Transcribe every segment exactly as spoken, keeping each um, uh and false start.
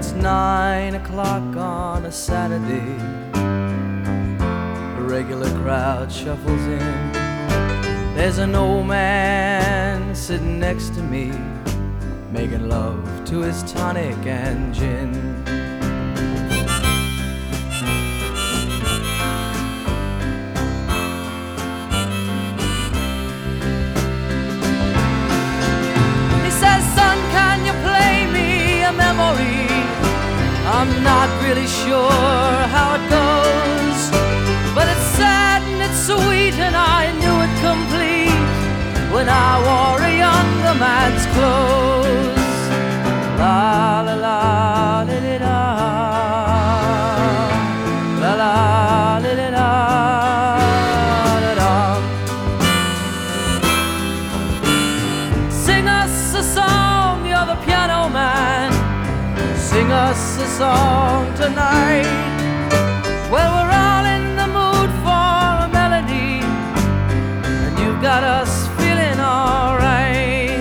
it's nine o'clock on a Saturday. A regular crowd shuffles in. There's an old man sitting next to me, making love to his tonic and gin. He says, "Son, can you play me a memory? I'm not really sure how it goes, but it's sad and it's sweet, and I knew it complete when I wore a younger man's clothes." La la la li li da, la la li li da da da. Sing us a song, you're the piano man. Sing us a song tonight. Well, we're all in the mood for a melody, and you've got us feeling alright.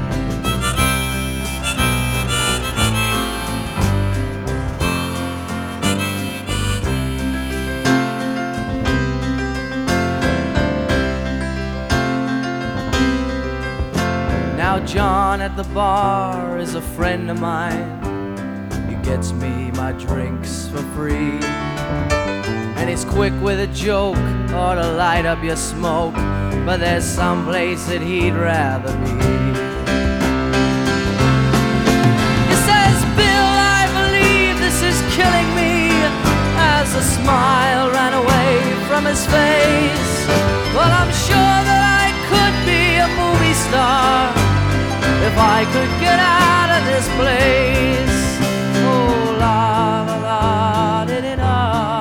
Now John at the bar is a friend of mine. He gets me my drinks for free, and he's quick with a joke or to light up your smoke, but there's some place that he'd rather be. He says, "Bill, I believe this is killing me," as a smile ran away from his face. "Well, I'm sure that I could be a movie star if I could get out of this place." Oh, la la la di di da,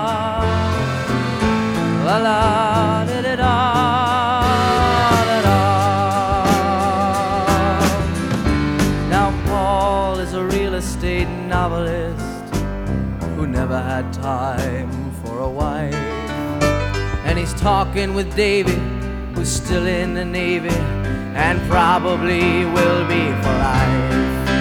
la la di di da da da. Now Paul is a real estate novelist who never had time for a wife, and he's talking with David, who's still in the Navy and probably will be for life.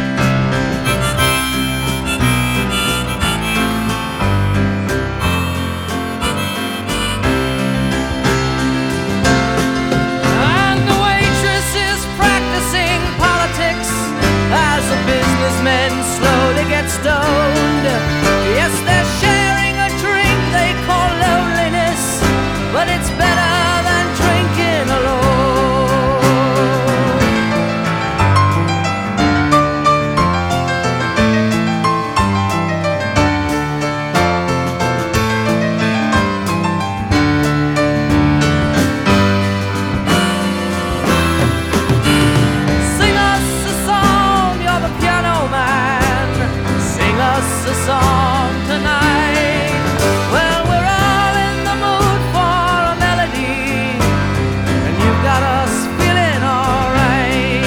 And the waitress is practicing politics as the businessmen slowly get stoned. Yes, they're sharing a drink they call loneliness, but it's better than drinking alone. Sing us a song, you're the piano man. Sing us a song tonight. Well, we're all in the mood for a melody, and you've got us feeling alright.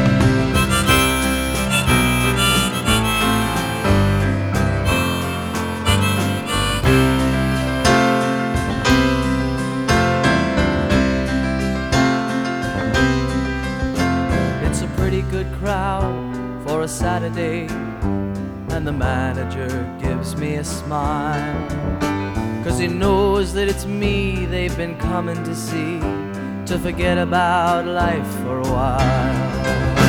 It's a pretty good crowd for a Saturday, and the manager gives me a smile, 'cause he knows that it's me they've been coming to see, to forget about life for a while.